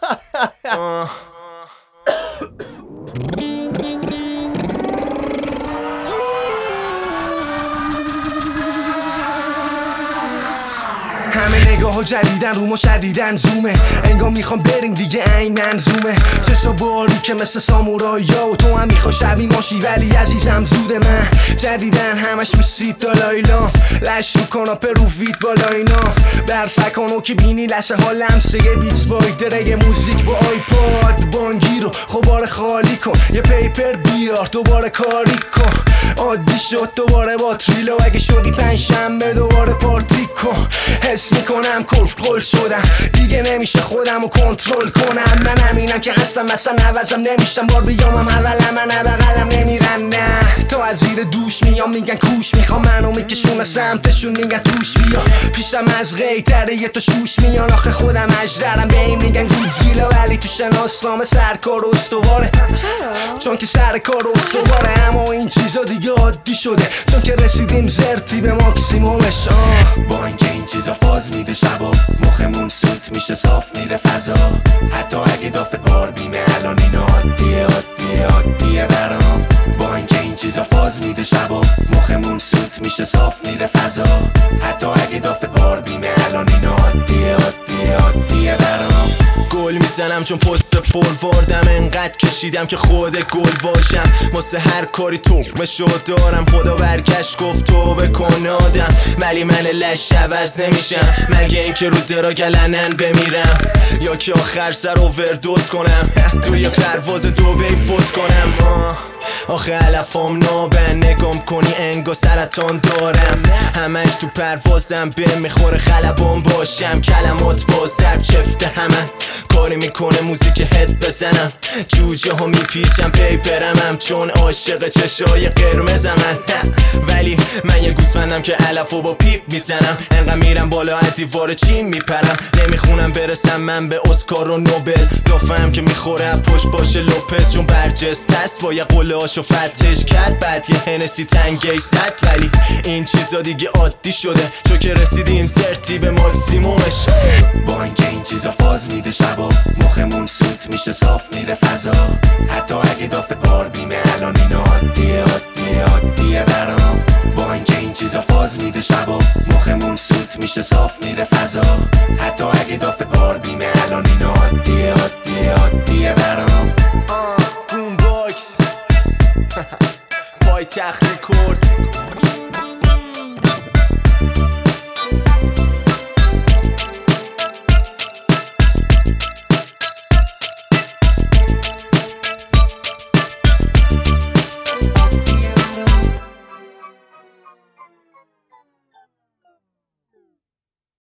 همه نگاه ها جدیدن رو ما شدیدن زومه، انگار میخوام بریم دیگه این منظومه. چشا باری که مثل سامورایی ها و تو هم میخوا شبی ماشی ولی عزیزم زوده. من جدیدن همش رو سیت دالایلام، لش رو کاناپه رو وید بالا اینا، برفکانو که بینی لسه ها لمسه بیتس بایدره موزیک با آیپاد بانگی رو خوباره خالی کن، یه پیپر بیار دوباره کاری کن. عادی شد دوباره با تریلو، اگه شدی پنجشنبه دوباره پارتی کن. حس میکنم کل شدم دیگه نمیشه خودم رو کنترل کنم. من همینم که هستم مثلا عوضم نمیشم، بار بیامم اولم من بغلم نمیرن. نه تا از زیر دوش میام میگن کوش میخوام منو میکشونه سمتشون میگن توش بیا پیشم از غیتره یه تو شوش میان. آخه خودم اجدرم به این میگن گودزیلا ولی تو شناسنامه سرکار استواره، چون که سر کار استواره. اما این چیزا دیگه عادی شده چون که رسیدیم زرتی به ماکسیمومش. با اینکه این چیزا فاز میده شبا مخمون سوت میشه صاف میره فضا، حتی اگه دافت بار بیمه الان اینا عادیه برام. با اینکه این چیزا فاز میده شبا مخمون سوت میشه صاف میره فضا، حتی اگه دافت بار بیمه الان اینا عادیه برام. گل میزنم چون پست فورواردم، انقدر کشیدم که خود گل باشم. واسه هر کاری تومشو دارم، خدا برگشت گفت تو بکن آدم، ولی من لش عوض نمیشم. مگه اینکه رو درا گلنن بمیرم یا که آخر سر اووردوز کنم توی پرواز دبی فوت کنم. آخه علفام نابن نگام کنی انگا سرطان دارم، همش تو پروازم به میخوره خلبان باشم. کلمات با ضرب چفته همن کاری میکنه موزیک هد بزنم، جوجه ها میپیچم پی برمم چون عاشق چشای قرمزم من. ولی من یه گوسفندم که علفو با پیپ میزنم، انقدر میرم بالا از دیوار چین میپرم. نمیخونم برسم من به اسکار و نوبل، دافم که میخوره پشت باشه لوپز چون برجسته است با یه قلهاشو فتش کرد بعد یه هنسی تنگی صد. ولی این چیزا دیگه عادی شده چون که رسیدیم زرتی به ماکسیمومش. با اینکه این چیزا فاز میده شبا مخمون سوت میشه صاف میره فضا، حتی اگه دافت بار بیمه الان اینا عادیه برام. با اینکه این چیزا فاز میده شبا مخمون سوت میشه صاف میره فضا،